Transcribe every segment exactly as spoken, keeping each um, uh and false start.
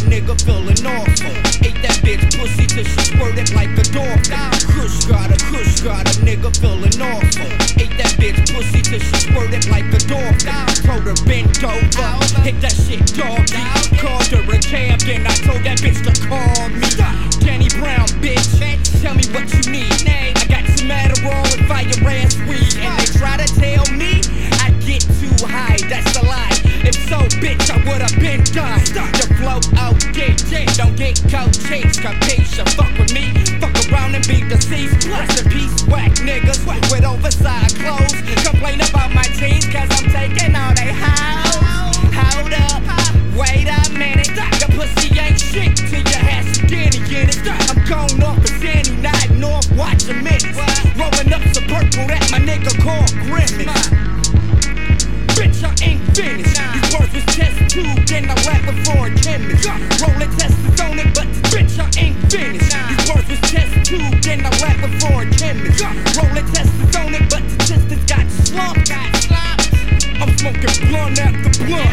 nigga feeling awful. Ate that bitch pussy till she squirted like a dolphin. Kush got a, kush got a nigga feeling awful. Ate that bitch pussy till she squirted like a dolphin. Told her bend over, hit that shit doggy. Called her a cab, then I told that bitch to call me. Danny Brown, bitch, tell me what you need. I got some Adderall and fire ass weed, and they try to tell me I get too high. That's a lie. If so, bitch, I would've been done. The flow out dick, don't get cold chicks, capiche? Fuck with me, fuck around and be deceased. Rest in peace, whack niggas with oversized clothes. Complain about my jeans, cause I'm taking all they hoes. Hold up, wait a minute. The pussy ain't shit till you have skinny in it. I'm going off a sandy night north, watching minutes. Rolling up some purple that my nigga call Grimace. Bitch, I ain't finished. These words was test tube, then I rap before a chemist. Rolling testers on it, but bitch, I ain't finished. These words was test tube, then I rap before a chemist. Rolling testers on it, but the testers got slumped. I'm smoking blunt after blunt.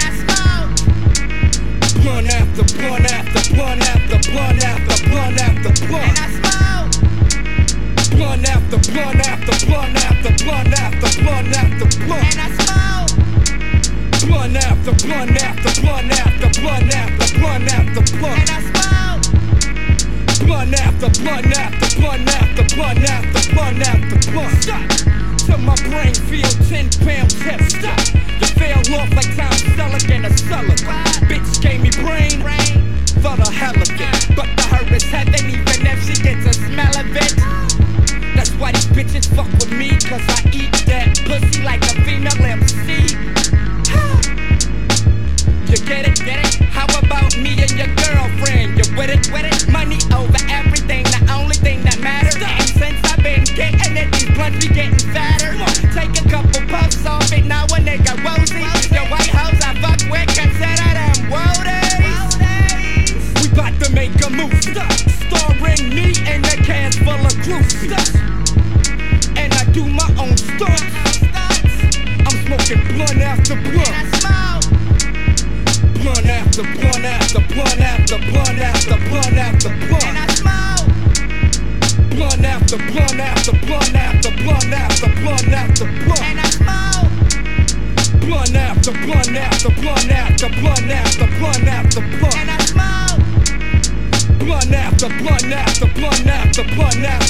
Blunt after blunt after blunt after blunt after blunt after blunt. Blunt after blunt after blunt after blunt after blunt after blunt. Blunt after blunt after blunt after blunt after blunt after blunt. Blunt after blunt after blunt after blunt after blunt after blunt. Till my brain feel ten pounds heavy. You fell off like Tom Selleck in a cellar. Bitch gave me brain for the hell of it, but the hurt is heaven even if she gets a smell of it. That's why these bitches fuck with me, cause I eat that pussy like a female M C. You get it, get it? How about me and your girlfriend? You with it, with it? Money over everything, the only thing that matters. And since I've been getting it, these blunts be getting fatter. Take a couple puffs off it, now a nigga rosy. The white hoes I fuck with, consider them woadies. We bout to make a movie, starring me and a cast full of groupies. And I do my own stunts. I'm smoking blunt after blunt. Blunt after blunt after blunt after blunt after blunt after blunt. Blunt after blunt after blunt after blunt after blunt after blunt. Blunt after blunt after blunt after blunt after blunt after blunt. Blunt after blunt after blunt after blunt after